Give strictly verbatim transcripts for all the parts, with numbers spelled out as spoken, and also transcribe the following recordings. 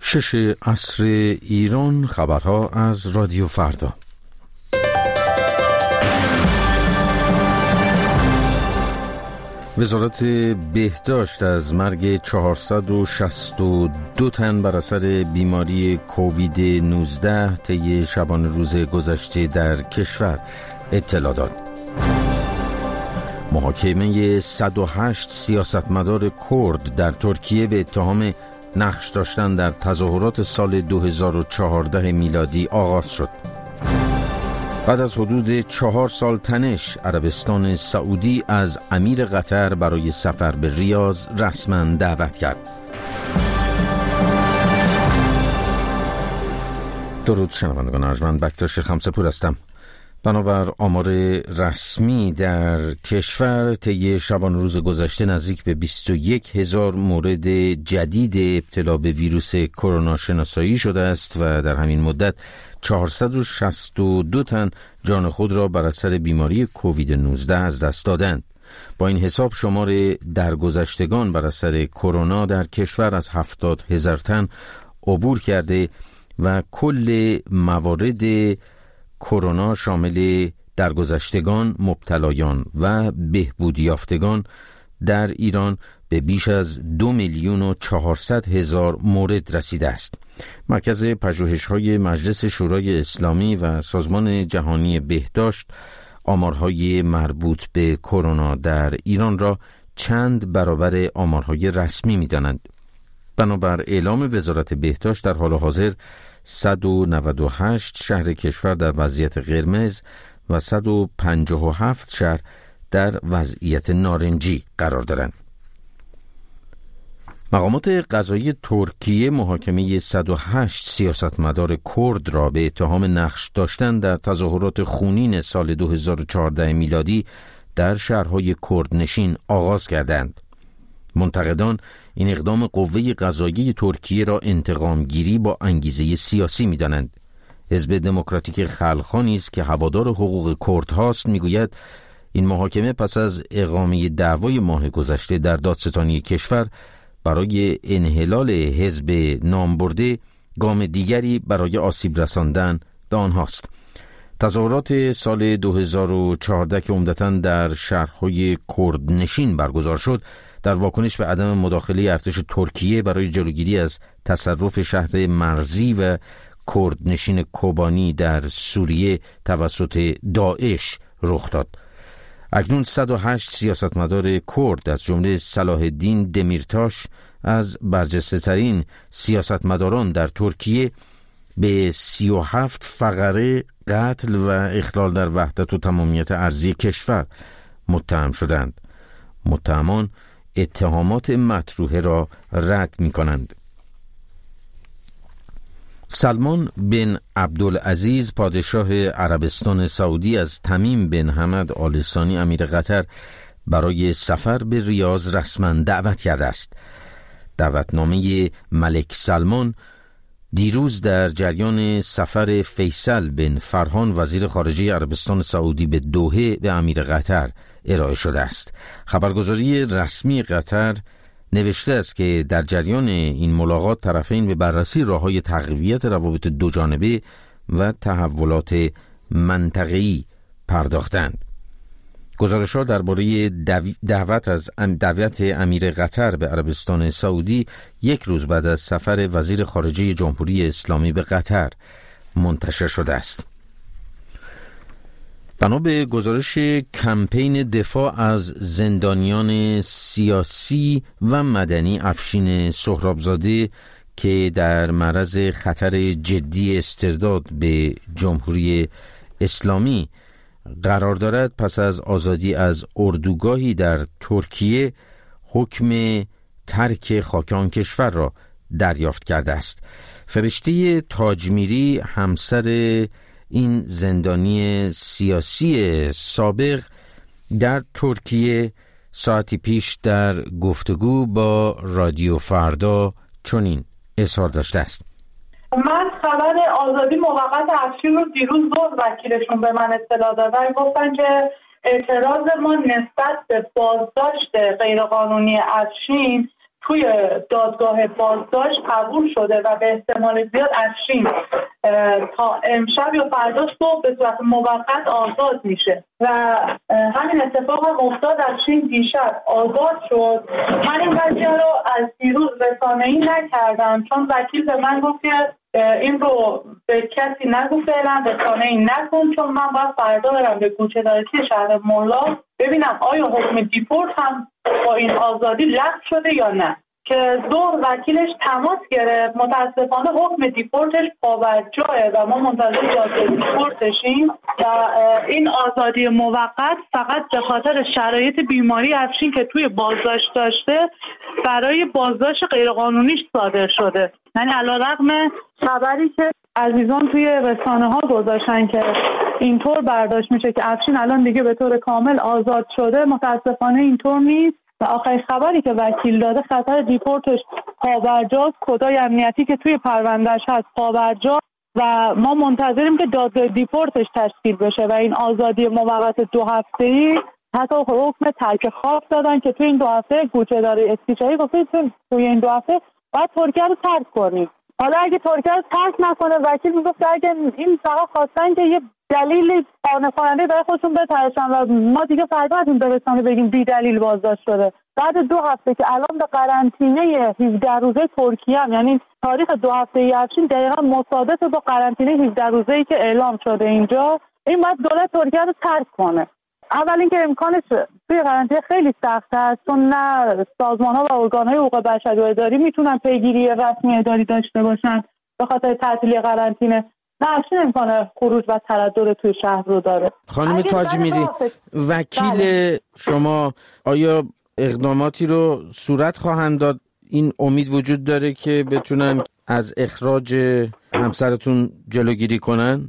شش عصر ایران، خبرها از رادیو فردا. وزارت بهداشت از مرگ چهارصد و شصت و دو تن بر اثر بیماری کووید نوزده طی شبانه روز گذشته در کشور اطلاع داد. محاکمه صد و هشت سیاستمدار کرد در ترکیه به اتهام نقش داشتن در تظاهرات سال دو هزار و چهارده میلادی آغاز شد. بعد از حدود چهار سال تنش، عربستان سعودی از امیر قطر برای سفر به ریاض رسما دعوت کرد. درود شنوندگان ارجمند، بکتاش خمسه‌پور هستم. بنابر آمار رسمی در کشور طی شبانه روز گذشته نزدیک به بیست و یک هزار مورد جدید ابتلا به ویروس کرونا شناسایی شده است و در همین مدت چهارصد و شصت و دو تن جان خود را بر اثر بیماری کووید نوزده از دست دادند. با این حساب شمار درگذشتگان بر اثر کرونا در کشور از هفتاد هزار تن عبور کرده و کل موارد کرونا شامل درگذشتگان، مبتلایان و بهبود یافتگان در ایران به بیش از دو میلیون و چهارصد هزار مورد رسیده است. مرکز پژوهش‌های مجلس شورای اسلامی و سازمان جهانی بهداشت آمارهای مربوط به کرونا در ایران را چند برابر آمارهای رسمی می‌دانند. بنابر اعلام وزارت بهداشت در حال حاضر صد و نود و هشت شهر کشور در وضعیت قرمز و صد و پنجاه و هفت شهر در وضعیت نارنجی قرار دارند. مقامات قضایی ترکیه محاکمه صد و هشت سیاستمدار کرد را به اتهام نقش داشتن در تظاهرات خونین سال دو هزار و چهارده میلادی در شهرهای کردنشین آغاز کردند. منتقدان این اقدام قوه قضاییه ترکیه را انتقامگیری با انگیزه سیاسی می‌دانند. حزب دموکراتیک خلق‌ها نیز که هوادار حقوق کردهاست می‌گوید این محاکمه پس از اقامه دعوای ماه گذشته در دادستانی کشور برای انحلال حزب نامبرده گام دیگری برای آسیب رساندن به آنهاست. تظاهرات سال دو هزار و چهارده که عمدتاً در شهرهای کردنشین برگزار شد در واکنش به عدم مداخله ارتش ترکیه برای جلوگیری از تصرف شهر مرزی و کردنشین کوبانی در سوریه توسط داعش رخ داد. اکنون صد و هشت سیاستمدار کرد از جمله صلاح الدین دمیرتاش از برجسته ترین سیاستمداران در ترکیه به سی و هفت فقره قتل و اخلال در وحدت و تمامیت ارضی کشور متهم شدند. متهمان اتهامات مطروحه را رد می کنند. سلمان بن عبدالعزیز پادشاه عربستان سعودی از تمیم بن حمد آل ثانی امیر قطر برای سفر به ریاض رسما دعوت کرده است. دعوتنامه ملک سلمان دیروز در جریان سفر فیصل بن فرهان وزیر خارجه عربستان سعودی به دوحه به امیر قطر ارائه شده است. خبرگزاری رسمی قطر نوشته است که در جریان این ملاقات طرفین به بررسی راه‌های تقویت روابط دوجانبه و تحولات منطقه‌ای پرداختند. گزارش‌ها درباره دعوت از دعوت امیر قطر به عربستان سعودی یک روز بعد از سفر وزیر خارجه جمهوری اسلامی به قطر منتشر شده است. بنا به گزارش کمپین دفاع از زندانیان سیاسی و مدنی افشین سهرابزاده که در معرض خطر جدی استرداد به جمهوری اسلامی قرار دارد، پس از آزادی از اردوگاهی در ترکیه حکم ترک خاک آن کشور را دریافت کرده است. فرشته تاجمیری همسر این زندانی سیاسی سابق در ترکیه ساعتی پیش در گفتگو با رادیو فردا چنین اظهار داشته است: من خبر آزادی موقت افشین رو دیروز ظهر وکیلشون به من اطلاع دادن. گفتن که اعتراض ما نسبت به بازداشت غیرقانونی افشین توی دادگاه بازداشت قبول شده و به احتمال زیاد افشین تا امشب یا فردا صبح به صورت موقت آزاد میشه و همین اتفاق هم افتاد. افشین دیشب آزاد شد. من این قضیه رو از دیروز رسانه‌ای نکردم چون وکیل به من گفت که این رو به کسی نگو، فعلا رسانه‌ای نکن، چون من باید فردا برم به کوچه‌دارچی شهر مهلا ببینم آیا حکم دیپورت هم با این آزادی لغو شده یا نه. که ظهر وکیلش تماس گرفت. متاسفانه حکم دیپورتش پابرجاه و ما منتظر دادگاه دیپورتشیم و این آزادی موقت فقط به خاطر شرایط بیماری افشین که توی بازداشت داشته برای بازداشت غیرقانونیش صادر شده. یعنی علیرغم خبری که عزیزان توی رسانه ها گذاشتن که اینطور برداشت میشه که افشین الان دیگه به طور کامل آزاد شده، متاسفانه اینطور نیست و آخرین خبری که وکیل داده خطر دیپورتش پابرجاست. کدای امنیتی که توی پروندهش هست پابرجا و ما منتظریم که دادگاه دیپورتش تشکیل بشه و این آزادی موقت دو هفته‌ای حتی حکم ترک خواب دادن که توی این دو هفته کوچه داره استیشایی گفته توی این دو هفته باید ترکیه رو ترک کنیم. حالا اگه ترکیه رو ترک نکنه وکیل میگفت اگه این فقط خواستن که یه دلیل قانع کننده برای خودشون بتراشن و ما دیگه فردا از این برسانه بگیم بی دلیل بازداشت شده. بعد دو هفته که الان به قرنطینه هفده روزه ترکیه هم، یعنی تاریخ دو هفته ای افشین دقیقا مصادف با قرنطینه هفده روزه ای که اعلام شده اینجا، این باید دولت ترکیه رو ترک کنه. اول اینکه امکانش توی قرنطینه خیلی سخت است چون نه سازمان‌ها و ارگان‌های حقوق بشری و اداری میتونن پیگیری رسمی اداری داشته باشن به خاطر تعطیلی قرنطینه. نه افشین امکان خروج و تردد توی شهر رو داره. خانم تاجمیری، وکیل بله. شما آیا اقداماتی رو صورت خواهند داد؟ این امید وجود داره که بتونن از اخراج همسرتون جلوگیری کنن؟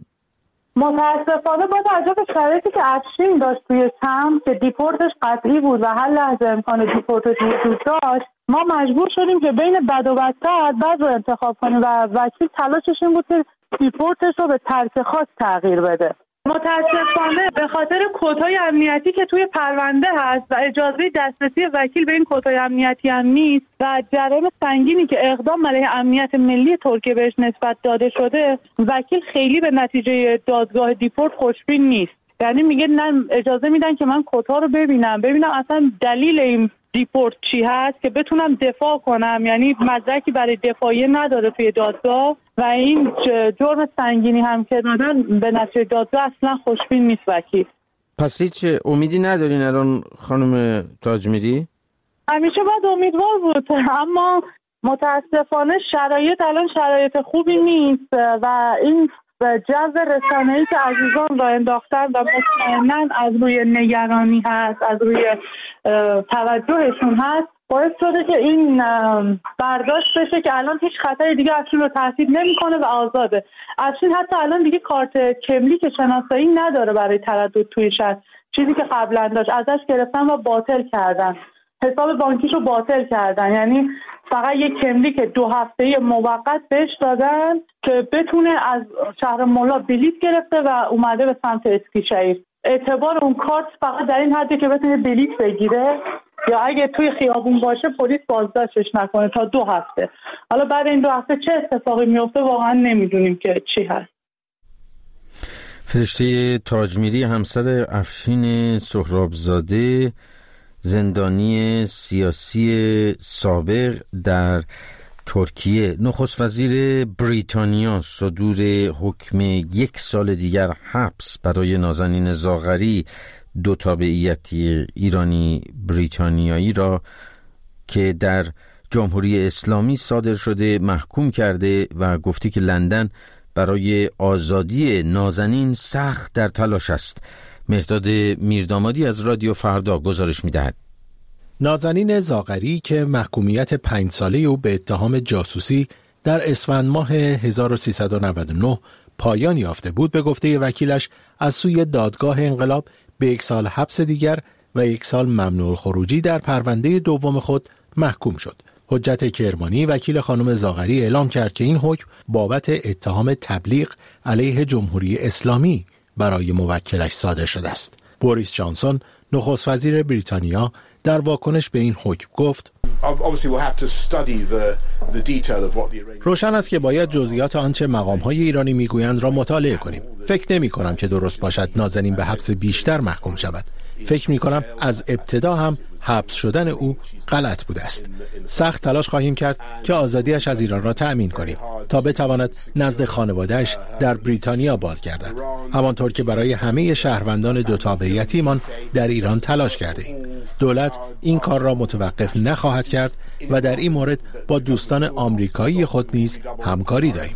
متاسفانه با توجه به شرایطی که افشین داشت توی تم که دیپورتش قطعی بود و هر لحظه امکان دیپورتش وجود داشت، ما مجبور شدیم که بین بد و بدتر بد رو انتخاب کنیم و وکیل تلاشش این بود که دیپورتش رو به ترک خاص تغییر بده. متاسفانه به خاطر کدهای امنیتی که توی پرونده هست و اجازه دسترسی وکیل به این کدهای امنیتی هم نیست و جرایم سنگینی که اقدام علیه امنیت ملی ترکیه بهش نسبت داده شده، وکیل خیلی به نتیجه دادگاه دیپورت خوشبین نیست. یعنی میگه نه، اجازه میدن که من کدها رو ببینم ببینم اصلا دلیل این دیپورت چی هست که بتونم دفاع کنم، یعنی مدرکی برای دفاعیه نداره توی دادگاه و این جرم سنگینی هم که دادن به نتیجه دادگاه اصلا خوشبین نیست وکیل. پس هیچ امیدی ندارین الان خانم تاجمیری؟ همیشه باید امیدوار بود اما متاسفانه شرایط الان شرایط خوبی نیست و این جو رسانه‌ای که عزیزان را انداختن و مطمئناً از روی نگرانی هست، از روی توجهشون هست، باعث شده که این برداشت بشه که الان هیچ خطری دیگه افشین رو تهدید نمی‌کنه و آزاده. افشین حتی الان دیگه کارت کملی که شناسایی نداره برای تردد توی شهر، چیزی که قبلا داشت ازش گرفتن و باطل کردن. حساب بانکیشو باطل کردن، یعنی فقط یک کملی که دو هفته‌ای موقت بهش دادن که بتونه از شهر مولا بلیط گرفته و اومده به سمت اسکیشهیر. اعتبار اون کارت فقط در این حدی که بتونه بلیط بگیره یا اگه توی خیابون باشه پلیس بازداشتش نکنه تا دو هفته. حالا بعد این دو هفته چه اتفاقی میفته واقعا نمیدونیم که چی هست. فرشته تاجمیری، همسر افشین سهرابزاده، زندانی سیاسی سابق در ترکیه، نخست وزیر بریتانیا صدور حکم یک سال دیگر حبس برای نازنین زاغری، دو تابعیتی ایرانی بریتانیایی را که در جمهوری اسلامی صادر شده محکوم کرده و گفته که لندن برای آزادی نازنین سخت در تلاش است. مهرداد میردامادی از رادیو فردا گزارش می‌دهد. نازنین زاغری که محکومیت پنج ساله او به اتهام جاسوسی در اسفند ماه هزار و سیصد و نود و نه پایان یافته بود، به گفته وکیلش از سوی دادگاه انقلاب به یک سال حبس دیگر و یک سال ممنوع خروجی در پرونده دوم خود محکوم شد. حجت کرمانی، وکیل خانم زاغری، اعلام کرد که این حکم بابت اتهام تبلیغ علیه جمهوری اسلامی برای موکلش صادر شده است. بوریس جانسون، نخست وزیر بریتانیا، در واکنش به این حکم گفت: روشن است که باید جزئیات آنچه مقام‌های ایرانی میگویند را مطالعه کنیم. فکر نمی‌کنم که درست باشد نازنین به حبس بیشتر محکوم شود. فکر می‌کنم از ابتدا هم حبس شدن او غلط بوده است. سخت تلاش خواهیم کرد که آزادیش از ایران را تأمین کنیم تا بتواند نزد خانواده‌اش در بریتانیا بازگردد، همانطور که برای همه شهروندان دو تابعیتیمان در ایران تلاش کرده ایم. دولت این کار را متوقف نخواهد کرد و در این مورد با دوستان آمریکایی خود نیز همکاری داریم.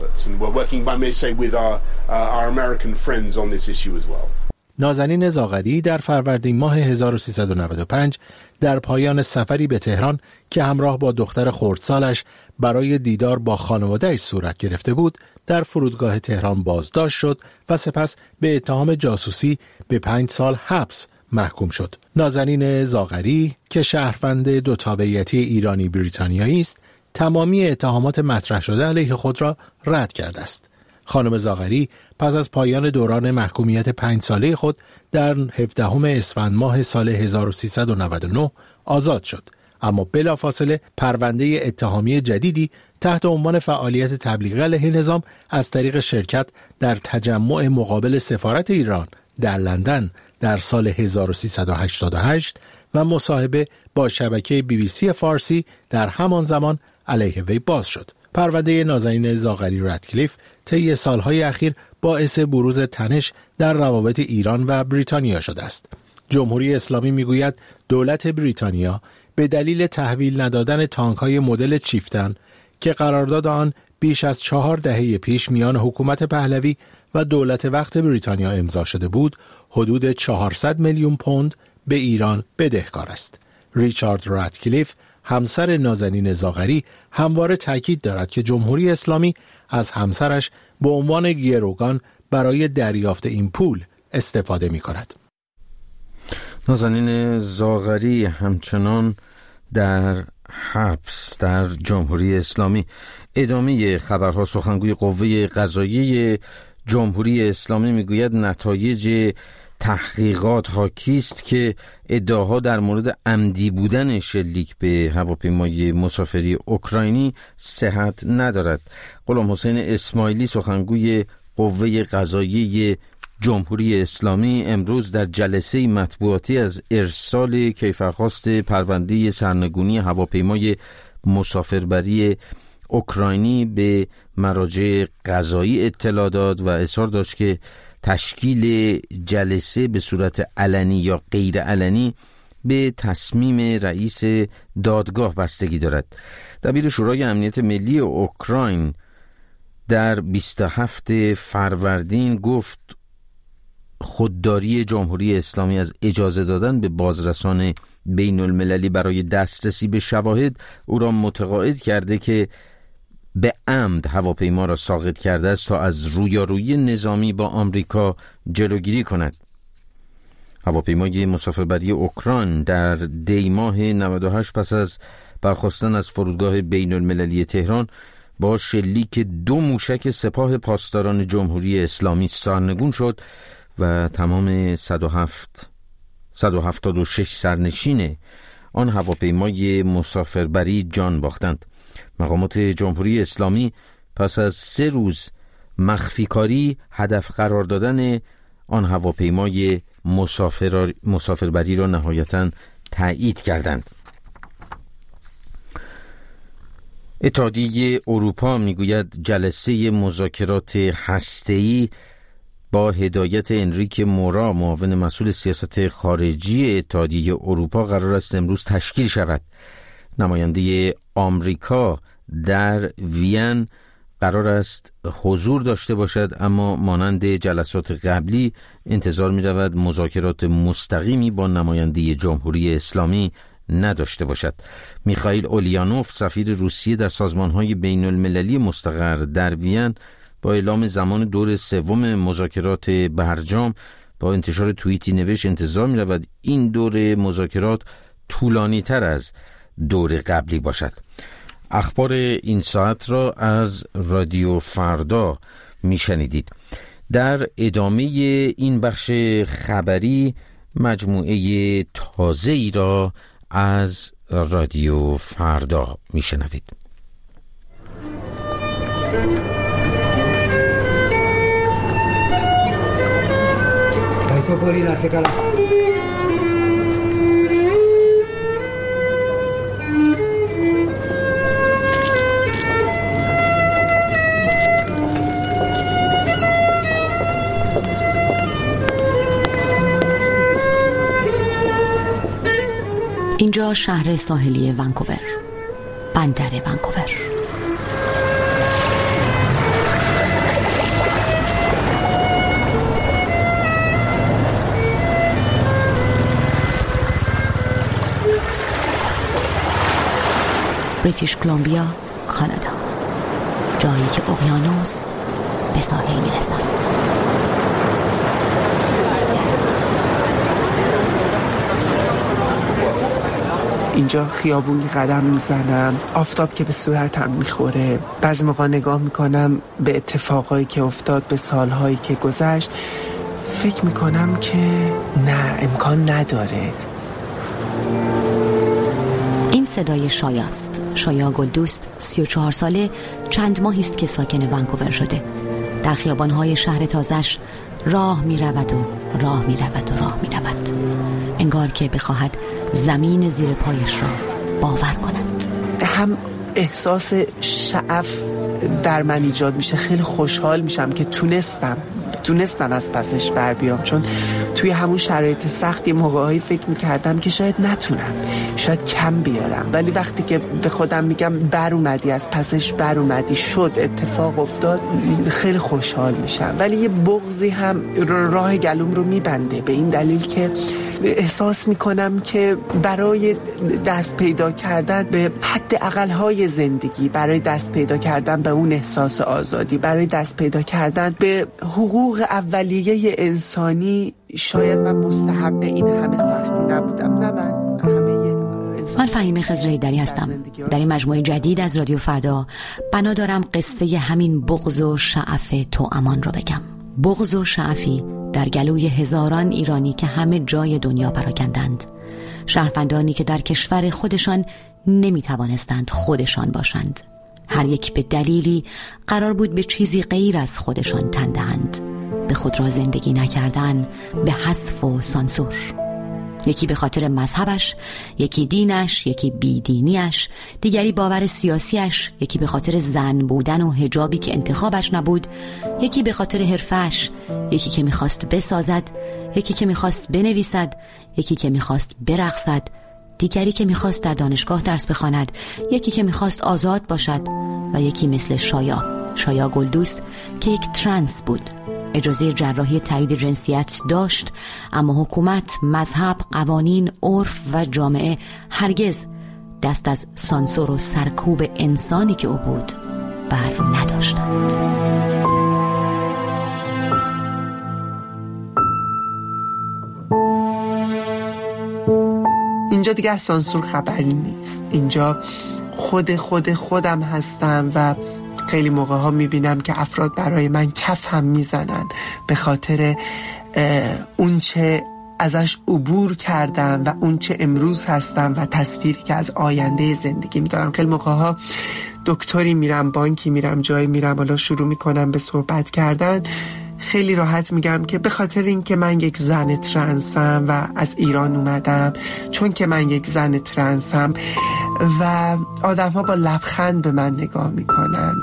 نازنین زاغری در فروردین ماه هزار و سیصد و نود و پنج در پایان سفری به تهران که همراه با دختر خردسالش برای دیدار با خانواده‌اش صورت گرفته بود، در فرودگاه تهران بازداشت شد و سپس به اتهام جاسوسی به پنج سال حبس محکوم شد. نازنین زاغری که شهروند دو تابعیتی ایرانی بریتانیایی است، تمامی اتهامات مطرح شده علیه خود را رد کرده است. خانم زاغری پس از پایان دوران محکومیت پنج ساله خود در هفدهم اسفند ماه سال هزار و سیصد و نود و نه آزاد شد، اما بلافاصله پرونده اتهامی جدیدی تحت عنوان فعالیت تبلیغی علیه نظام از طریق شرکت در تجمع مقابل سفارت ایران در لندن در سال هزار و سیصد و هشتاد و هشت و مصاحبه با شبکه بی بی سی فارسی در همان زمان علیه وی باز شد. پرونده نازنین زاغری رادکلیف طی سالهای اخیر باعث بروز تنش در روابط ایران و بریتانیا شده است. جمهوری اسلامی میگوید دولت بریتانیا به دلیل تحویل ندادن تانک‌های مدل چیفتن که قرارداد آن بیش از چهار دهه پیش میان حکومت پهلوی و دولت وقت بریتانیا امضا شده بود، حدود چهارصد میلیون پوند به ایران بدهکار است. ریچارد رادکلیف، همسر نازنین زاغری، همواره تاکید دارد که جمهوری اسلامی از همسرش به عنوان گروگان برای دریافت این پول استفاده می کند. نازنین زاغری همچنان در حبس در جمهوری اسلامی. ادامه خبرها. سخنگوی قوه قضاییه جمهوری اسلامی میگوید نتایج تحقیقات حاکی است که ادعاها در مورد عمدی بودن شلیک به هواپیمای مسافری اوکراینی صحت ندارد. غلام حسین اسماعیلی، سخنگوی قوه قضاییه جمهوری اسلامی، امروز در جلسه مطبوعاتی از ارسال کیفرخواست پرونده سرنگونی هواپیمای مسافربری اوکراینی به مراجع قضایی اطلاع داد و اصرار داشت که تشکیل جلسه به صورت علنی یا غیر علنی به تصمیم رئیس دادگاه بستگی دارد. دبیر شورای امنیت ملی اوکراین در بیست و هفتم فروردین گفت خودداری جمهوری اسلامی از اجازه دادن به بازرسان بین المللی برای دسترسی به شواهد او را متقاعد کرده که به عمد هواپیما را ساقط کرده است تا از رویارویی نظامی با آمریکا جلوگیری کند. هواپیمای مسافربری اوکراین در دی ماه نود و هشت پس از برخاستن از فرودگاه بین المللی تهران با شلیک دو موشک سپاه پاسداران جمهوری اسلامی سرنگون شد و تمام صد و هفتاد و شش سرنشین آن هواپیمای مسافربری جان باختند. مقامات جمهوری اسلامی پس از سه روز مخفیکاری هدف قرار دادن آن هواپیمای مسافر مسافربری را نهایتاً تایید کردند. اتحادیه اروپا میگوید جلسه مذاکرات هسته‌ای با هدایت انریک مورا، معاون مسئول سیاست خارجی اتحادیه اروپا، قرار است امروز تشکیل شود. نماینده آمریکا در وین قرار است حضور داشته باشد، اما مانند جلسات قبلی انتظار می رود مذاکرات مستقیمی با نماینده جمهوری اسلامی نداشته باشد. میخائیل اولیانوف، سفیر روسیه در سازمان‌های بین المللی مستقر در وین، با اعلام زمان دور سوم مذاکرات برجام با انتشار توییتی نوشت انتظار می رود این دور مذاکرات طولانی تر از دور قبلی باشد. اخبار این ساعت را از رادیو فردا می شنیدید. در ادامه این بخش خبری مجموعه تازه‌ای را از رادیو فردا میشنوید. اینجا شهر ساحلی ونکوور، بندر ونکوور. بریتیش کلمبیا، کانادا، جایی که اقیانوس به ساحل میرسد. اینجا خیابونی قدم میزنم، آفتاب که به صورتم میخوره، بعضی موقع نگاه میکنم به اتفاقایی که افتاد، به سالهایی که گذشت، فکر میکنم که نه، امکان نداره. این صدای شایاست. شایا گلدوست، سی و چهار ساله، چند ماهی است که ساکن ونکوور شده. در خیابانهای شهر تازش راه می رود و راه می رود و راه می رود، انگار که بخواهد زمین زیر پایش را باور کند. هم احساس شعف در من ایجاد میشه، خیلی خوشحال میشم که تونستم تونستم از پسش بر بیام، چون توی همون شرایط سختی موقعهایی فکر میکردم که شاید نتونم، شاید کم بیارم، ولی وقتی که به خودم میگم بر اومدی، از پسش بر اومدی، شد، اتفاق افتاد، خیلی خوشحال میشم. ولی یه بغضی هم راه گلوم رو میبنده، به این دلیل که احساس میکنم که برای دست پیدا کردن به حد اقل‌های زندگی، برای دست پیدا کردن به اون احساس آزادی، برای دست پیدا کردن به حقوق اولیه انسانی، شاید من مستحق این همه سختی نبودم. نه، من همه من فهیمه خضرهیدری هستم. در این مجموعه جدید از رادیو فردا بنا دارم قصه همین بغض و شعف توامان رو بگم. بغض و شعفی در گلوی هزاران ایرانی که همه جای دنیا پراکندند، شهروندانی که در کشور خودشان نمی توانستند خودشان باشند، هر یک به دلیلی قرار بود به چیزی غیر از خودشان تن دهند، به خود را زندگی نکردن، به حذف و سانسور. یکی به خاطر مذهبش، یکی دینش، یکی بیدینیش، دیگری باور سیاسیش، یکی به خاطر زن بودن و حجابی که انتخابش نبود، یکی به خاطر حرفش، یکی که میخواست بسازد، یکی که میخواست بنویسد، یکی که میخواست برقصد، دیگری که میخواست در دانشگاه درس بخواند، یکی که میخواست آزاد باشد و یکی مثل شایا شایا گلدوست که یک ترنس بود، اجازه جراحی تایید جنسیت داشت، اما حکومت، مذهب، قوانین، عرف و جامعه هرگز دست از سانسور و سرکوب انسانی که او بود بر نداشتند. اینجا دیگه از سانسور خبری نیست. اینجا خود خود خودم هستم و خیلی موقع ها میبینم که افراد برای من کف هم میزنن به خاطر اون چه ازش عبور کردم و اون چه امروز هستم و تصویری که از آینده زندگی میدارم. خیلی موقع ها دکتری میرم، بانکی میرم، جایی میرم، حالا شروع میکنم به صحبت کردن، خیلی راحت میگم که به خاطر این که من یک زن ترنسم و از ایران اومدم، چون که من یک زن ترنسم، و آدم ها با لبخند به من نگاه میکنن.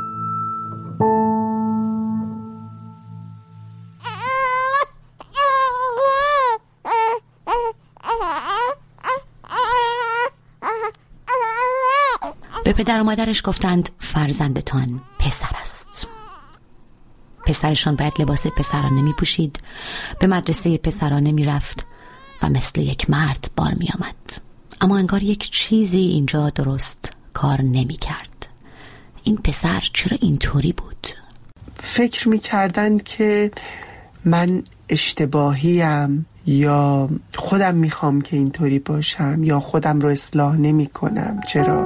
به پدر و مادرش گفتند فرزندتان پسر است. پسرشان باید لباس پسرانه می پوشید، به مدرسه پسرانه می رفت و مثل یک مرد بار می آمد. اما انگار یک چیزی اینجا درست کار نمی کرد. این پسر چرا اینطوری بود؟ فکر می کردن که من اشتباهیم، یا خودم می خوام که اینطوری باشم، یا خودم رو اصلاح نمی کنم. چرا؟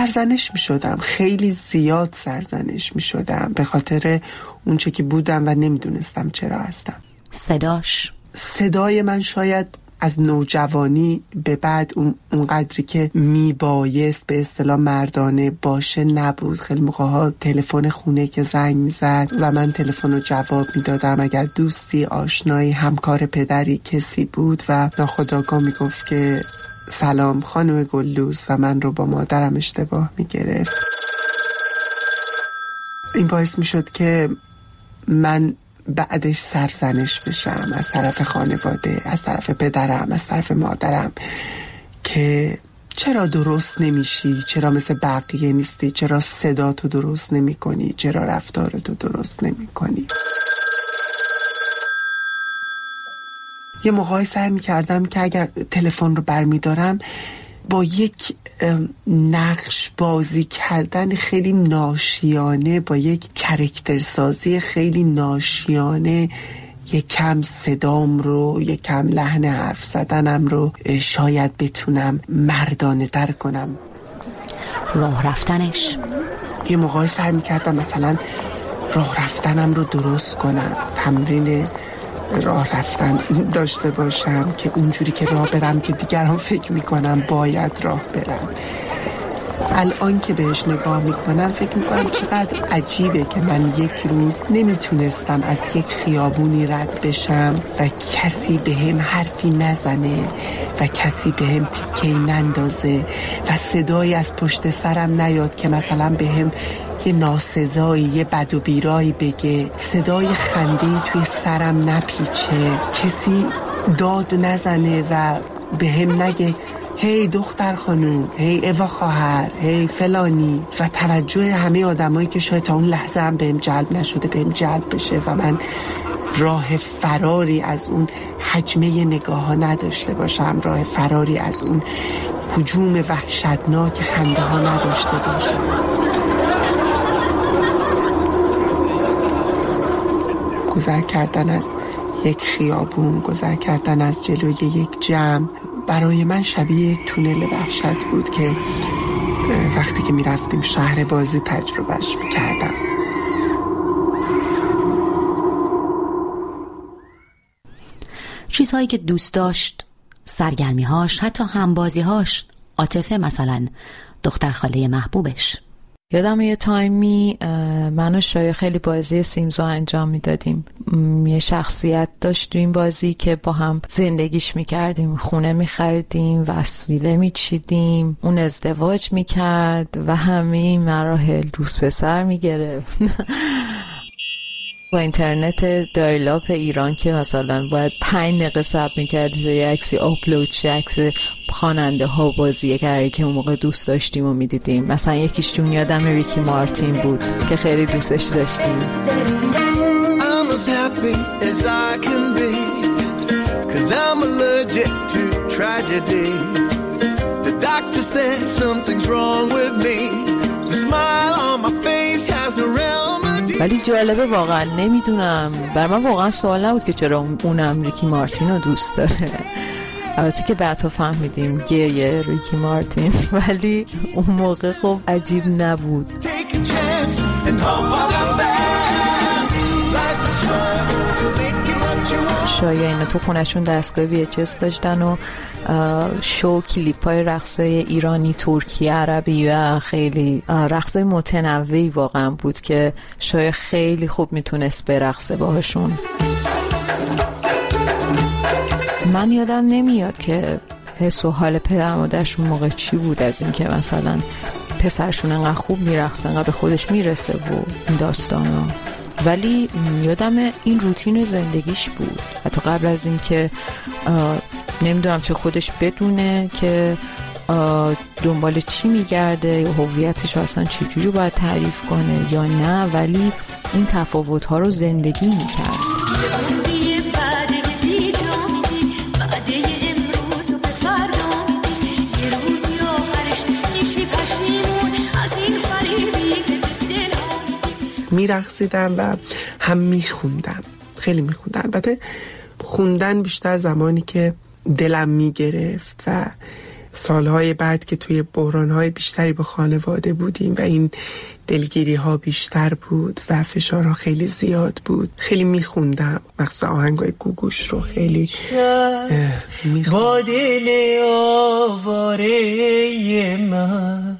سرزنش می شدم، خیلی زیاد سرزنش می شدم به خاطر اونچه که بودم و نمیدونستم چرا هستم. صداش صدای من شاید از نوجوانی به بعد اون اونقدری که میبایست به اصطلاح مردانه باشه نبود. خیلی موقع ها تلفن خونه که زنگ میزد و من تلفن رو جواب میدادم، اگر دوستی، آشنایی، همکار پدری کسی بود و ناخودآگاه میگفت که سلام خانم گلدوز و من رو با مادرم اشتباه میگرفت. این باعث میشد که من بعدش سرزنش بشم از طرف خانواده، از طرف پدرم، از طرف مادرم که چرا درست نمیشی، چرا مثل بقیه نیستی، چرا صداتو درست نمی کنی، چرا رفتارتو درست نمی کنی. یه موقعی سعی میکردم که اگر تلفن رو برمیدارم با یک نقش بازی کردن خیلی ناشیانه، با یک کرکتر سازی خیلی ناشیانه یک کم صدام رو، یک کم لحن حرف زدنم رو شاید بتونم مردانه تر کنم. راه رفتنش یه موقعی سعی میکردم مثلا راه رفتنم رو درست کنم، تمرین راه رفتن داشته باشم که اونجوری که راه برم که دیگران فکر میکنم باید راه برم. الان که بهش نگاه میکنم فکر میکنم چقدر عجیبه که من یک روز نمیتونستم از یک خیابونی رد بشم و کسی به هم حرفی نزنه و کسی به هم تیکه‌ای نندازه و صدایی از پشت سرم نیاد که مثلا به هم یه ناسزایی، یه بد و بیرایی بگه، صدای خنده‌ای توی سرم نپیچه، کسی داد نزنه و به هم نگه هی دختر خانوم، هی اوا خواهر، هی فلانی و توجه همه آدمایی که شاید تا اون لحظه هم بهم جلب نشده بهم جلب بشه و من راه فراری از اون حجمه نگاه ها نداشته باشم، راه فراری از اون هجوم وحشتناک خنده ها نداشته باشم. گذر کردن از یک خیابون، گذر کردن از جلوی یک جمع برای من شبیه یک تونل وحشت بود که وقتی که می رفتیم شهر بازی تجربهش می کردم. چیزهایی که دوست داشت، سرگرمیهاش، حتی همبازیهاش، عاطفه مثلا، دختر خاله محبوبش. یادم یه تایمی من و شایع خیلی بازی سیمزو انجام میدادیم. یه شخصیت داشت تو این بازی که با هم زندگیش میکردیم، خونه میخریدیم، وسیله میچیدیم، اون ازدواج میکرد و همه این مراحل روز پسر میگرفت. با اینترنت دایلاب ایران که مثلا باید پنج دقیقه صبر میکردی تا یه عکسی آپلود شه، عکس خواننده ها بازیگری که اون موقع دوست داشتیم و میدیدیم. مثلا یکیش جون یادم ریکی مارتین بود که خیلی دوستش داشتیم. I'm as happy as I can be, 'cause I'm allergic to tragedy. The doctor said something's wrong with me. The smile on my face has no remedy. ولی جالبه واقعا، نمیدونم، بر من واقعا سوال نبود که چرا اونم ریکی مارتین رو دوست داره. البته که بعدها فهمیدیم گیه ریکی مارتین، ولی اون موقع خب عجیب نبود. شاید اینا تو خونشون دستگاه وی اچ اس داشتن و شو کلیپ های رقصای ایرانی، ترکی، عربی و خیلی رقصای متنوعی واقعا بود که شاید خیلی خوب میتونست برقصه باهاشون. من یادم نمیاد که حس و حال پدر مادرشون موقع چی بود از این که مثلا پسرشون انقدر خوب میرقصه، انقدر به خودش میرسه و این داستانا، ولی یادم این روتین زندگیش بود. حتی قبل از این که نمیدونم چه خودش بدونه که دنبال چی میگرده یا هویتش اصلا چجوری باید تعریف کنه یا نه، ولی این تفاوت‌ها رو زندگی میکرد. میرقصیدم و هم میخوندم، خیلی میخوندم. البته خوندن بیشتر زمانی که دلم میگرفت و سالهای بعد که توی بحرانهای بیشتری با خانواده بودیم و این دلگیری ها بیشتر بود و فشارها خیلی زیاد بود، خیلی میخوندم، مخصوصا آهنگای گوگوش رو خیلی میخوندم. با دل آواره من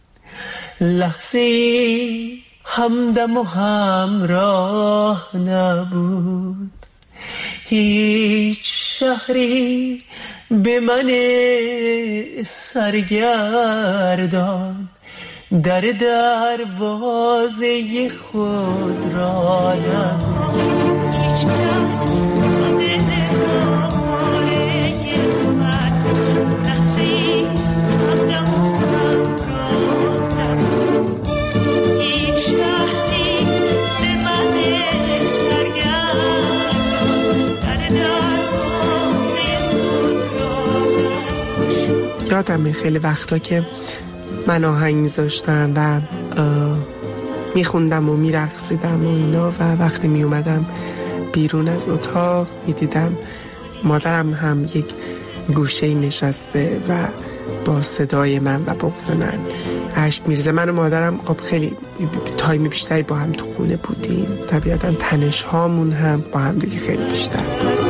لحظه همدم و همراه نبود، هیچ شهری به من سرگردان در دروازه خود را نبود. هیچ کس یادمه خیلی وقتا که من آهنگ میذاشتم و میخوندم و میرقصیدم و اینا و وقتی میومدم بیرون از اتاق میدیدم مادرم هم یک گوشه نشسته و با صدای من و بغض من اشک میریزه. من و مادرم خب خیلی تایم بیشتری با هم تو خونه بودیم، طبیعتا تنش هامون هم با هم دیگه خیلی بیشتر.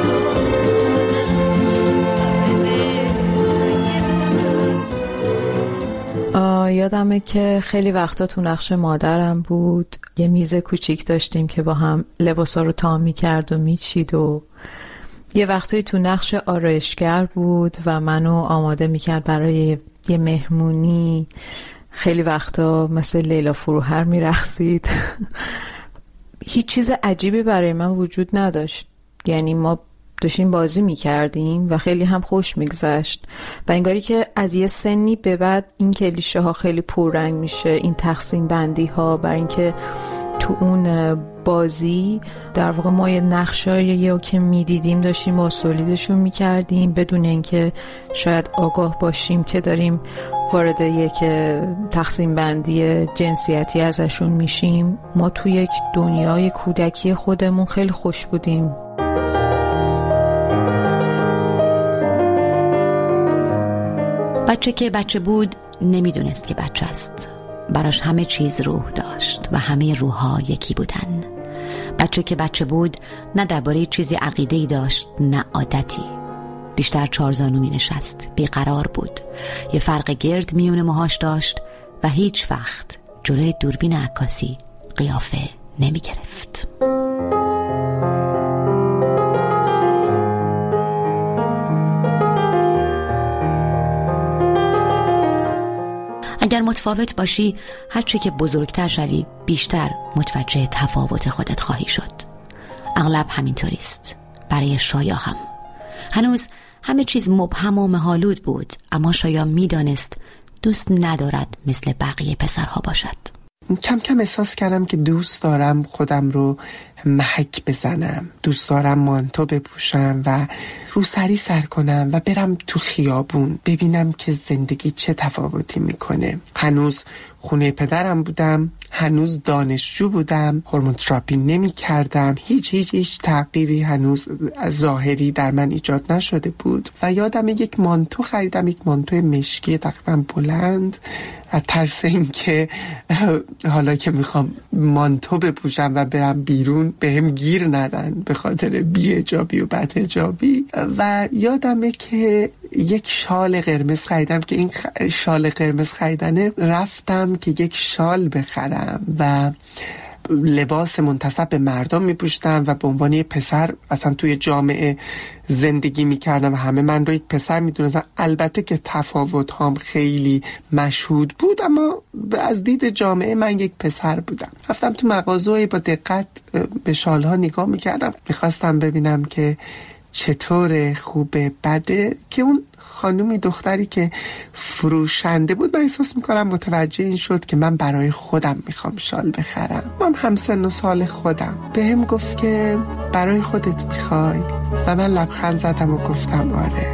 یادمه که خیلی وقتا تو نقش مادرم بود، یه میز کوچیک داشتیم که با هم لباسا رو تام میکرد و میچید و یه وقتایی تو نقش آرایشگر بود و منو آماده میکرد برای یه مهمونی. خیلی وقتا مثل لیلا فروهر میرقصید. هیچ چیز عجیبی برای من وجود نداشت، یعنی ما داشتیم بازی میکردیم و خیلی هم خوش میگذشت و انگاری که از یه سنی به بعد این کلیشه ها خیلی پررنگ میشه، این تقسیم بندی ها، برای اینکه تو اون بازی در واقع ما یه نقشایی که میدیدیم داشتیم با تولیدشون میکردیم بدون اینکه شاید آگاه باشیم که داریم وارد یک تقسیم بندی جنسیتی ازشون میشیم. ما تو یک دنیای کودکی خودمون خیلی خوش بودیم. بچه که بچه بود نمیدونست که بچه است. براش همه چیز روح داشت و همه روح‌ها یکی بودن. بچه که بچه بود نه درباره چیزی عقیده‌ای داشت نه عادتی. بیشتر چارزانو می نشست، بیقرار بود. یه فرق گرد میون موهاش داشت و هیچ وقت جلوی دوربین عکاسی قیافه نمی گرفت. اگر متفاوت باشی، هرچی که بزرگتر شوی بیشتر متوجه تفاوت خودت خواهی شد. اغلب همینطوریست. برای شایا هم هنوز همه چیز مبهم و مه‌آلود بود، اما شایا میدانست دوست ندارد مثل بقیه پسرها باشد. کم کم احساس کردم که دوست دارم خودم رو محک بزنم، دوست دارم مانتو بپوشم و روسری سر کنم و برم تو خیابون ببینم که زندگی چه تفاوتی میکنه. هنوز خونه پدرم بودم، هنوز دانشجو بودم، هورمون تراپی نمی کردم، هیچ هیچ هیچ تغییری هنوز ظاهری در من ایجاد نشده بود و یادم یک مانتو خریدم، یک مانتو مشکی تقریبا بلند، از ترس این که حالا که میخوام مانتو بپوشم و برم بیرون بهم گیر ندن به خاطر بی‌حجابی و بدحجابی. و یادمه که یک شال قرمز خریدم که این شال قرمز خریدنه رفتم که یک شال بخرم و لباس منتسب به مردم میپوشتم و به عنوان یک پسر اصلا توی جامعه زندگی میکردم و همه من رو یک پسر میدونستن. البته که تفاوت هم خیلی مشهود بود، اما از دید جامعه من یک پسر بودم. رفتم تو مغازه با دقت به شالها نگاه میکردم، میخواستم ببینم که چطور خوبه بده، که اون خانومی دختری که فروشنده بود من احساس میکنم متوجه این شد که من برای خودم میخوام شال بخرم. من هم سن و سال خودم. به هم گفت که برای خودت میخوای؟ و من لبخند زدم و گفتم آره.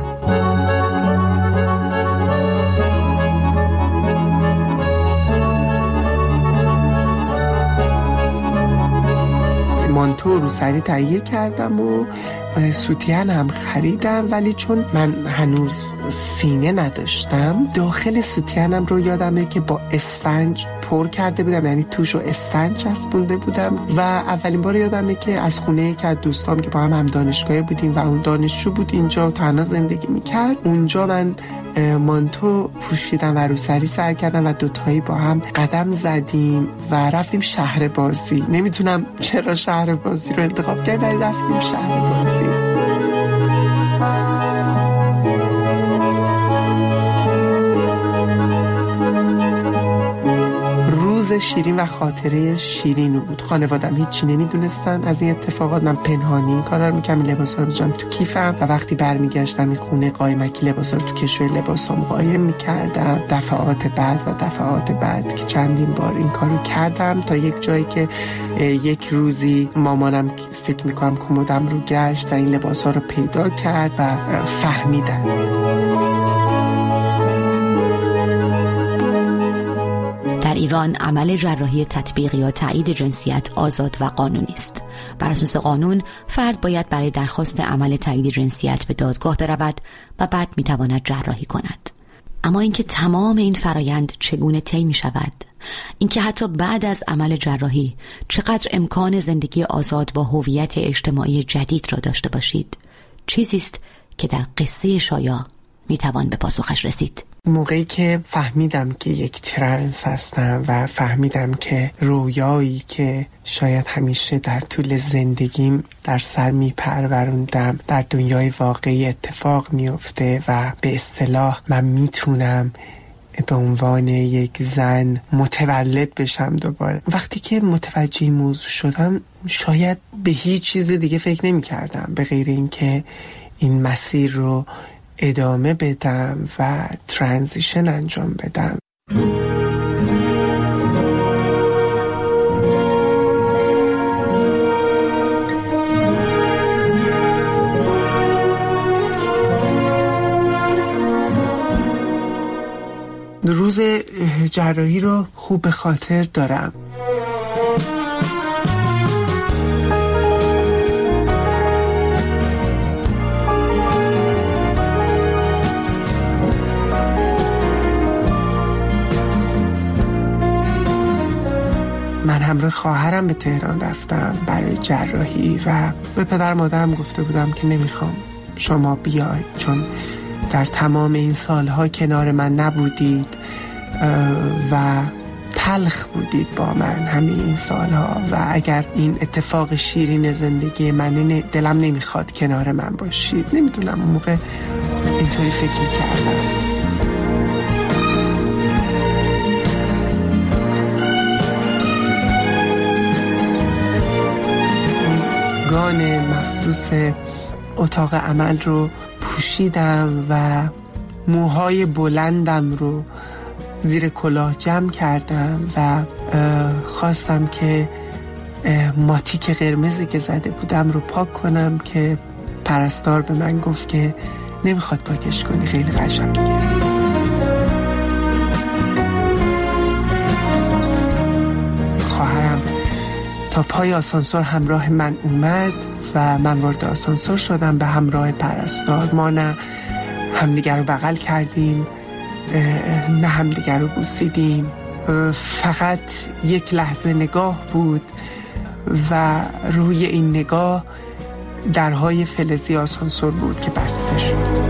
مانتو رو سری تهیه کردم و سوتین هم خریدم، ولی چون من هنوز سینه نداشتم. داخل سوتیانم رو یادمه که با اسفنج پر کرده بودم، یعنی توشو اسفنج چسبونده بودم. و اولین بار یادمه که از خونه که از دوستام که با هم هم دانشگاه بودیم و اون دانشجو بود اینجا تنها زندگی میکرد، اونجا من مانتو پوشیدم و روسری سر کردم و دوتایی با هم قدم زدیم و رفتیم شهر بازی. نمیتونم چرا شهر بازی رو انتخاب کردم، ولی رفتیم شهر بازی. شیرین و خاطره شیرین بود. خانوادم هیچی نمیدونستن از این اتفاقات. من پنهانی این کارا رو میکردم، لباسا رو میذاشتم تو کیفم و وقتی برمیگشتم این خونه قایمکی لباسا رو تو کشوی لباسام قایم میکردم. دفعات بعد و دفعات بعد که چندین بار این کارو کردم تا یک جایی که یک روزی مامانم فکر میکنم کمدم رو گشت و این لباسا رو پیدا کرد و فهمیدن. در ایران عمل جراحی تطبیق یا تایید جنسیت آزاد و قانونی است. بر اساس قانون فرد باید برای درخواست عمل تایید جنسیت به دادگاه برود و بعد میتواند جراحی کند. اما اینکه تمام این فرایند چگونه طی می شود، اینکه حتی بعد از عمل جراحی چقدر امکان زندگی آزاد با هویت اجتماعی جدید را داشته باشید، چیزی است که در قصه شایا میتوان به پاسخش رسید. موقعی که فهمیدم که یک ترنس هستم و فهمیدم که رویایی که شاید همیشه در طول زندگیم در سر میپروروندم در دنیای واقعی اتفاق میفته و به اصطلاح من میتونم به عنوان یک زن متولد بشم دوباره. وقتی که متوجه این موضوع شدم شاید به هیچ چیز دیگه فکر نمی کردم به غیر این که این مسیر رو ادامه بدم و ترانزیشن انجام بدم. روز جراحی رو خوب به خاطر دارم. من همراه خواهرم به تهران رفتم برای جراحی و به پدر مادرم گفته بودم که نمیخوام شما بیاید، چون در تمام این سالها کنار من نبودید و تلخ بودید با من همه این سالها و اگر این اتفاق شیرین زندگی من دلم نمیخواد کنار من باشید. نمیدونم اون موقع اینطوری فکر کردم. گان مخصوص اتاق عمل رو پوشیدم و موهای بلندم رو زیر کلاه جمع کردم و خواستم که ماتیک قرمزی که زده بودم رو پاک کنم که پرستار به من گفت که نمیخواد پاکش کنی، خیلی قشنگه. خواهرم تا پای آسانسور همراه من اومد و من وارد آسانسور شدم به همراه پرستار. ما نه همدیگر رو بغل کردیم نه همدیگر رو بوسیدیم، فقط یک لحظه نگاه بود و روی این نگاه درهای فلزی آسانسور بود که بسته شد.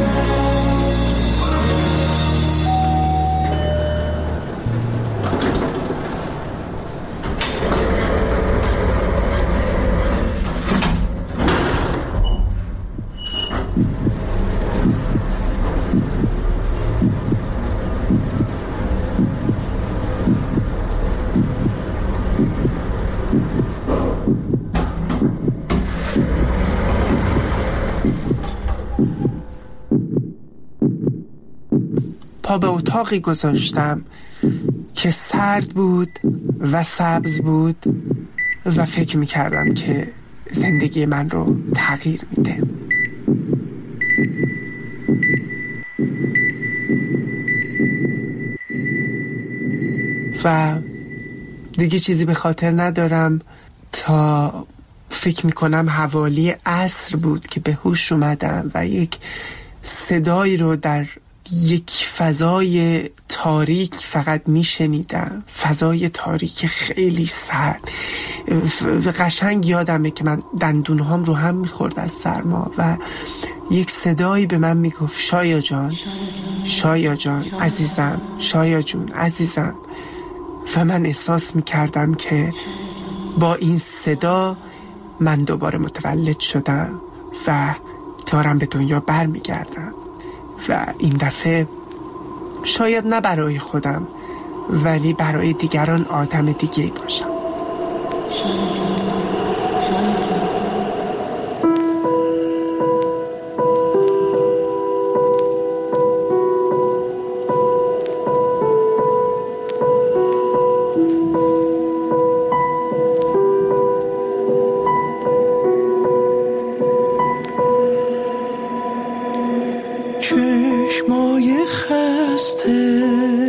پا به اتاقی گذاشتم که سرد بود و سبز بود و فکر میکردم که زندگی من رو تغییر میده. و دیگه چیزی به خاطر ندارم تا فکر میکنم حوالی عصر بود که به هوش اومدم و یک صدایی رو در یک فضای تاریک فقط میشنیدم، فضای تاریک خیلی سرد. قشنگ یادمه که من دندونهام رو هم میخورد از سرما و یک صدایی به من میگفت شایا جان، شایا جان عزیزم، شایا جون عزیزم. و من احساس میکردم که با این صدا من دوباره متولد شدم و دارم به دنیا بر میگردم و این دفعه شاید نه برای خودم ولی برای دیگران آدم دیگه باشم. چشمای خسته،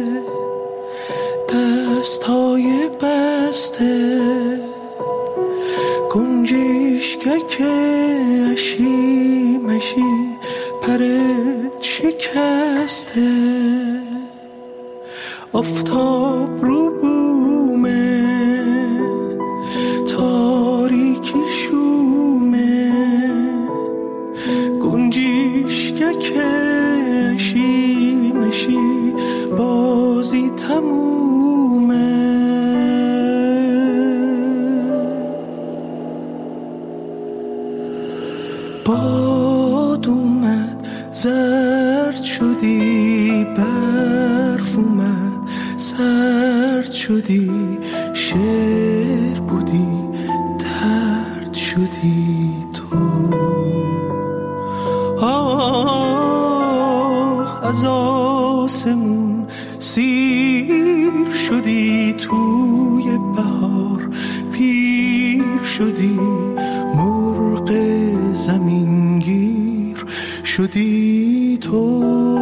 دستای بسته، گنجشکک اشی مشی پرت شکسته، آفتاب رو بومه تاریکی شومه، گنجشکک اشی مشی بازی تمومه. باد اومد زرد شدی، برف اومد سرد شدی، شعر بودی درد شدی تو. آه از آسمون سیر شدی، توی بهار پیر شدی، مرغ زمینگیر شدی تو.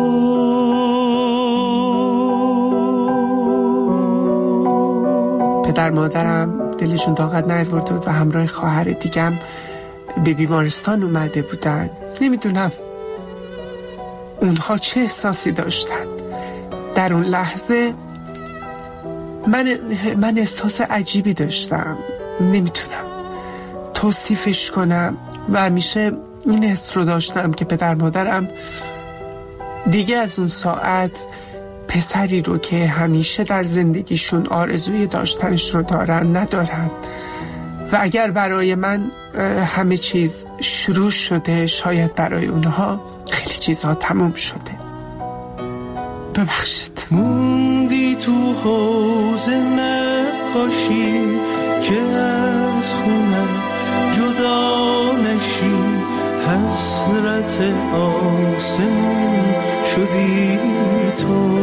پدر مادرم دلشون طاقت نیاورده بود و همراه خواهر دیگم به بیمارستان اومده بودن. نمیدونم اونها چه احساسی داشتن. در اون لحظه من من احساس عجیبی داشتم، نمیتونم توصیفش کنم و همیشه این حس رو داشتم که پدر مادرم دیگه از اون ساعت پسری رو که همیشه در زندگیشون آرزوی داشتنش رو دارن ندارن و اگر برای من همه چیز شروع شده شاید برای اونها خیلی چیزها تموم شده. ببخشید. موندی تو حوض نقاشی که از خونت جدا نشی، حسرت آسمون شدی تو.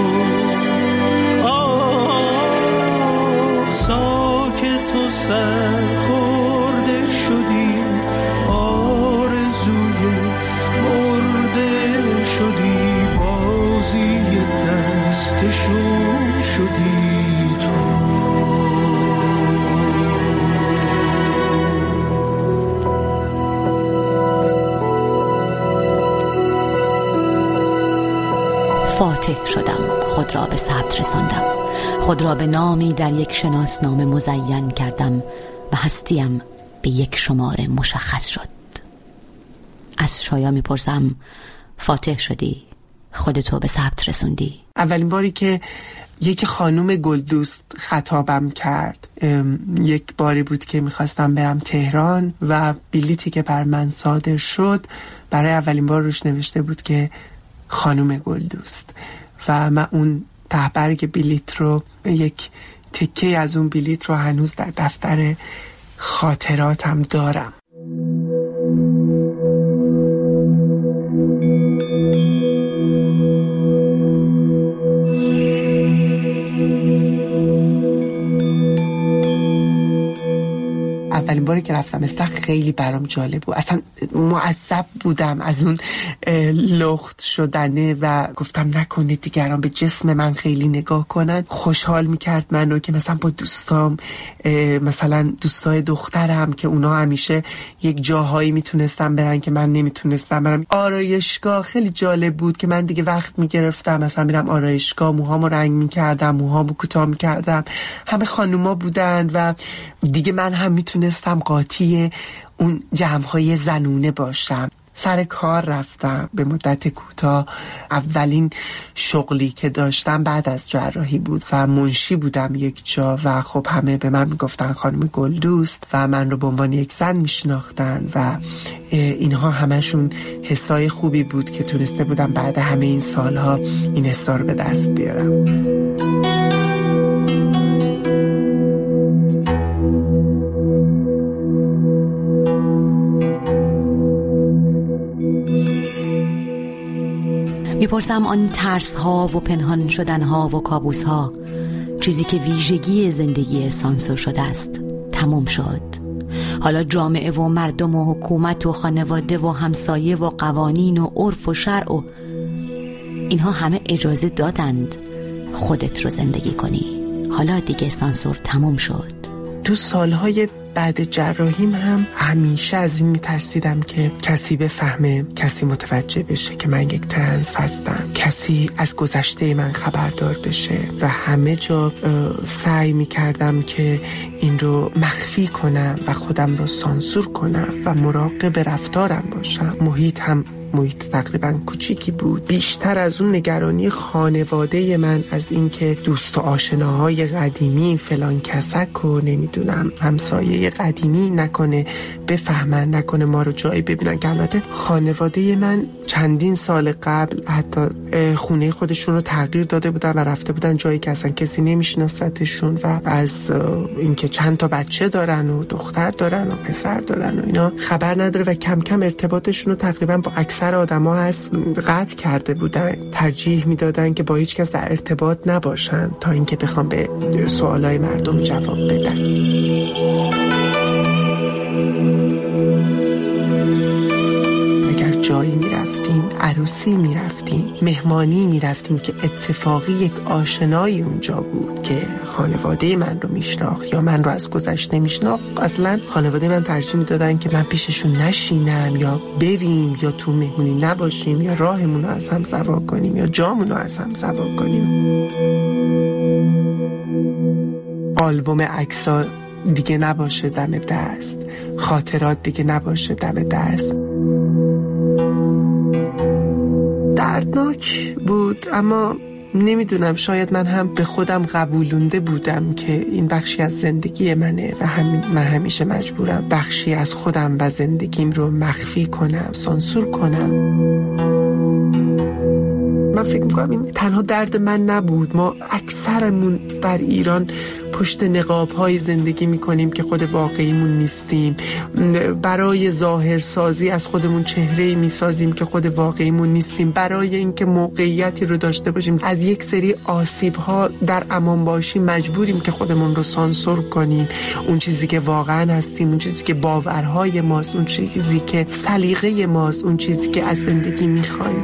آه ساکت و سرخورده شدی، آرزوی مرده شدی، بازی دستشون شدی تو. فاتح شدم، خود را به ثبت رساندم، خود را به نامی در یک شناسنامه مزین کردم و هستیم به یک شماره مشخص شد. از شایا میپرسم فاتح شدی، خودتو به ثبت رسوندی؟ اولین باری که یک خانوم گلدوست خطابم کرد یک باری بود که میخواستم برم تهران و بلیتی که بر من صادر شد برای اولین بار روش نوشته بود که خانوم گلدوست و من اون تهبرگ بلیت رو، یک تکه از اون بلیت رو هنوز در دفتر خاطراتم دارم. اولین باری که رفتم استخر خیلی برام جالب بود، اصلا معذب بودم از اون لخت شدنه و گفتم نکنه دیگران به جسم من خیلی نگاه کنن. خوشحال میکرد منو که مثلا با دوستام، مثلا دوستای دخترم که اونا همیشه یک جاهایی میتونستن برن که من نمیتونستم برم. آرایشگاه خیلی جالب بود که من دیگه وقت میگرفتم، مثلا میرم آرایشگاه، موهامو رنگ میکردم، موهامو کوتاه میکردم، همه خانوما بودن و دیگه من هم میتونستم قاطی اون جمعهای زنونه باشم. سر کار رفتم به مدت کوتاه. اولین شغلی که داشتم بعد از جراحی بود و منشی بودم یک جا و خب همه به من میگفتن خانم گلدوست و من رو به عنوان یک زن میشناختن و اینها همشون حسای خوبی بود که تونسته بودم بعد همه این سالها این حسا رو به دست بیارم. میپرسم آن ترس ها و پنهان شدن ها و کابوس ها، چیزی که ویژگی زندگی سانسور شده است، تموم شد. حالا جامعه و مردم و حکومت و خانواده و همسایه و قوانین و عرف و شرع و اینها همه اجازه دادند خودت رو زندگی کنی. حالا دیگه سانسور تموم شد. تو سالهای بعد جراحیم هم همیشه از این میترسیدم که کسی بفهمه، کسی متوجه بشه که من یک ترنس هستم، کسی از گذشته من خبردار بشه و همه جا سعی میکردم که این رو مخفی کنم و خودم رو سانسور کنم و مراقب رفتارم باشم. محیط هم محیط تقریبا کوچیکی بود. بیشتر از اون نگرانی خانواده من از اینکه دوست و آشناهای قدیمی فلان کسک و نمیدونم همسایه قدیمی نکنه بفهمن، نکنه ما رو جایی ببینن، که البته خانواده من چندین سال قبل حتی خونه خودشون رو تغییر داده بودن و رفته بودن جایی که اصلا کسی نمیشناستشون و از اینکه چند تا بچه دارن و دختر دارن و پسر دارن و اینا خبر نداره و کم کم ارتباطشون رو تقریبا با اکثر آدما هست قطع کرده بودن. ترجیح میدادن که با هیچ کس در ارتباط نباشن تا اینکه بخوام به سوالای مردم جواب بدن. اگر جایی میرفتیم، عروسی میرفتیم، مهمانی میرفتیم که اتفاقی یک آشنایی اونجا بود که خانواده من رو میشناخت یا من رو از گذشته میشناخت، اصلا خانواده من ترجیح میدادن که من پیششون نشینم یا بریم یا تو مهمونی نباشیم یا راهمون رو از هم سوا کنیم یا جامون رو از هم سوا کنیم. آلبوم عکس‌ها دیگه نباشه دم دست، خاطرات دیگه نباشه دم دست. دردناک بود، اما نمیدونم، شاید من هم به خودم قبولونده بودم که این بخشی از زندگی منه و همین من همیشه مجبورم بخشی از خودم و زندگیم رو مخفی کنم، سانسور کنم. من فکر میکنم این تنها درد من نبود. ما اکثرمون در ایران پشت نقاب‌های زندگی می‌کنیم که خود واقعیمون نیستیم. برای ظاهرسازی از خودمون چهره‌ای می‌سازیم که خود واقعیمون نیستیم. برای اینکه موقعیتی رو داشته باشیم از یک سری آسیب‌ها در امان باشیم مجبوریم که خودمون رو سانسور کنیم. اون چیزی که واقعاً هستیم، اون چیزی که باورهای ماست، اون چیزی که سلیقه ماست، اون چیزی که از زندگی می‌خوایم.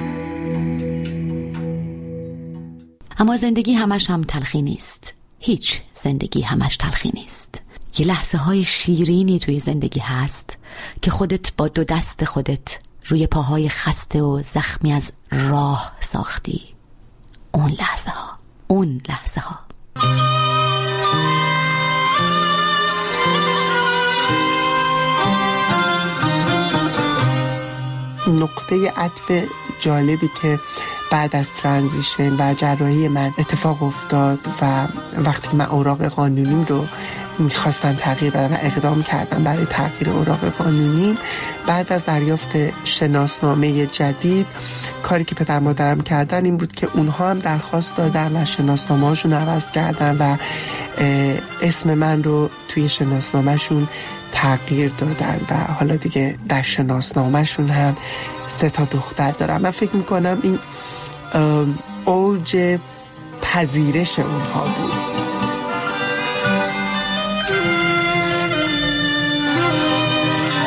اما زندگی همش هم تلخی نیست. هیچ زندگی همش تلخی نیست. یه لحظه های شیرینی توی زندگی هست که خودت با دو دست خودت روی پاهای خسته و زخمی از راه ساختی. اون لحظه ها اون لحظه ها نقطه عطف جالبی که بعد از ترانزیشن و جراحی من اتفاق افتاد و وقتی که من اوراق قانونیم رو میخواستم تغییر بدم و اقدام کردم برای تغییر اوراق قانونیم، بعد از دریافت شناسنامه جدید، کاری که پدر مادرم کردن این بود که اونها هم درخواست دادن و شناسنامه هاشون عوض کردن و اسم من رو توی شناسنامهشون تغییر دادن و حالا دیگه در شناسنامهشون هم سه تا دختر دارم. من فکر میکنم این اوج پذیرش اونها بود.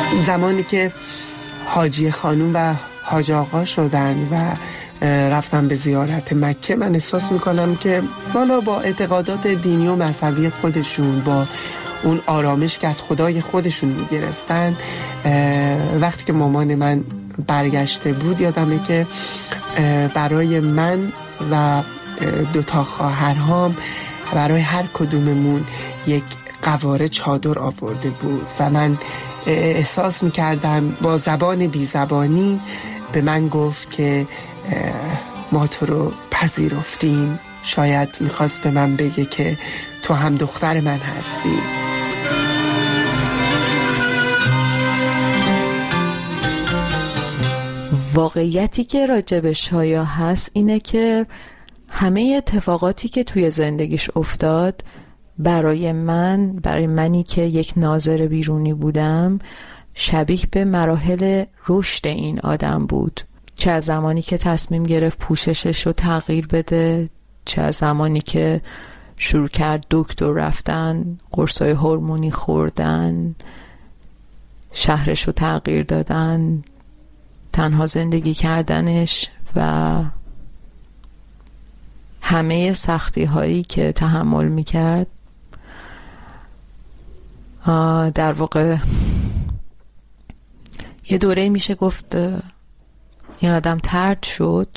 زمانی که حاجی خانوم و حاج آقا شدن و رفتم به زیارت مکه، من احساس میکنم که بالا با اعتقادات دینی و مذهبی خودشون، با اون آرامش که از خدای خودشون میگرفتن، وقتی که مامان من برگشته بود، یادمه که برای من و دوتا خواهرهام، برای هر کدوممون یک قواره چادر آورده بود و من احساس میکردم با زبان بی زبانی به من گفت که ما تو رو پذیرفتیم. شاید میخواست به من بگه که تو هم دختر من هستی. واقعیتی که راجب شایا هست اینه که همه اتفاقاتی که توی زندگیش افتاد برای من، برای منی که یک ناظر بیرونی بودم، شبیه به مراحل رشد این آدم بود. چه از زمانی که تصمیم گرفت پوششش رو تغییر بده، چه از زمانی که شروع کرد دکتر رفتن، قرصای هورمونی خوردن، شهرش رو تغییر دادن، تنها زندگی کردنش و همه سختی هایی که تحمل میکرد. در واقع یه دوره میشه گفت این آدم طرد شد،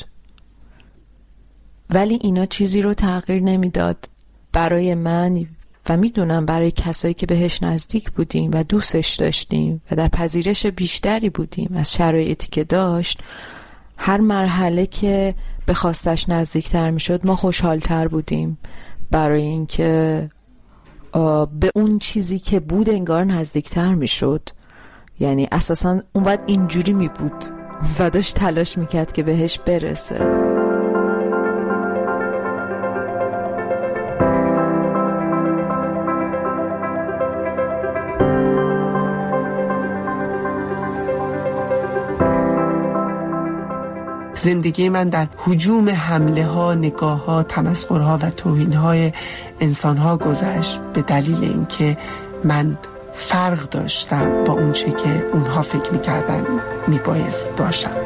ولی اینا چیزی رو تغییر نمیداد. برای من و میدونم برای کسایی که بهش نزدیک بودیم و دوستش داشتیم و در پذیرش بیشتری بودیم از شرایطی که داشت، هر مرحله که به خواستش نزدیکتر میشد ما خوشحالتر بودیم، برای اینکه به اون چیزی که بود انگار نزدیکتر میشد. یعنی اساسا اون وقت اینجوری می بود و داشت تلاش میکرد که بهش برسه. زندگی من در هجوم حمله ها، نگاه ها، تمسخرها و توهین های انسان ها گذشت، به دلیل اینکه من فرق داشتم با اون چه که اونها فکر میکردن میبایست باشم.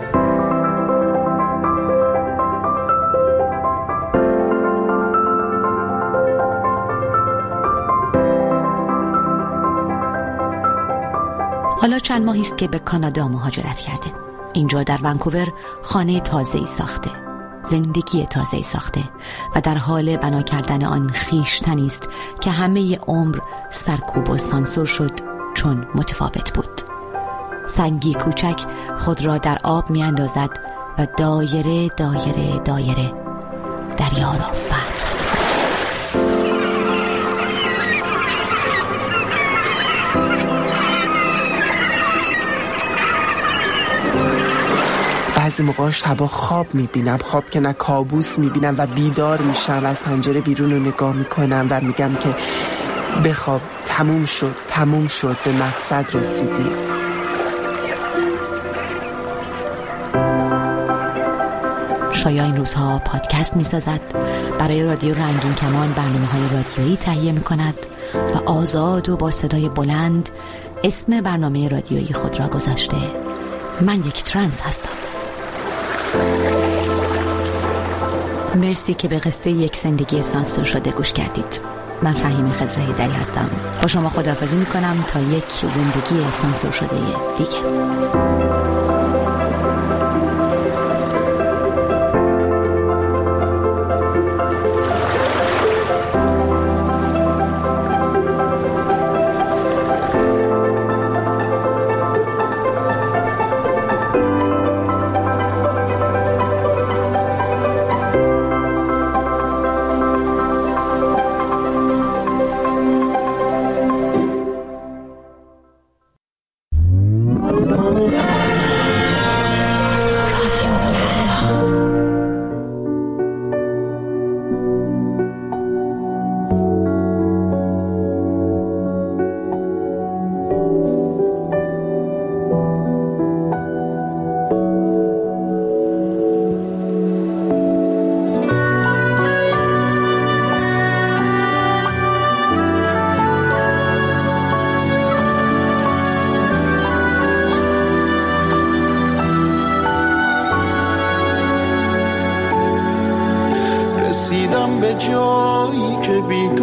حالا چند ماهی است که به کانادا مهاجرت کرده. اینجا در ونکوور خانه تازه‌ای ساخته، زندگی تازه‌ای ساخته و در حال بنا کردن آن خویشتنی است که همه عمر سرکوب و سانسور شد چون متفاوت بود. سنگی کوچک خود را در آب می اندازد و دایره دایره دایره دریا را فتح. بعضی موقع شبا خواب میبینم، خواب که نه کابوس میبینم و بیدار میشم و از پنجره بیرون رو نگاه میکنم و میگم که بخواب، تموم شد، تموم شد، به مقصد رسیدی. شایا این روزها پادکست میسازد، برای رادیو رنگین کمان برنامه های رادیویی تهیه میکند و آزاد و با صدای بلند اسم برنامه رادیویی خود را گذاشته. من یک ترنس هستم. مرسی که به قصه یک زندگی سانسور شده گوش کردید. من فهیمه خضر هیدری هستم. با شما خداحافظی میکنم تا یک زندگی سانسور شده دیگه.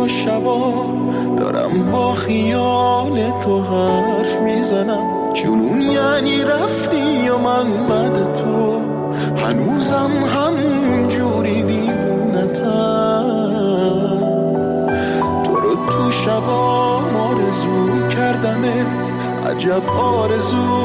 و شبا دارم با خیال تو حرف میزنم، جنون یعنی رفتی و من بعد تو هنوزم همون جوری دیوونتم. تو رو تو شبا آرزو کردمت، عجب آرزو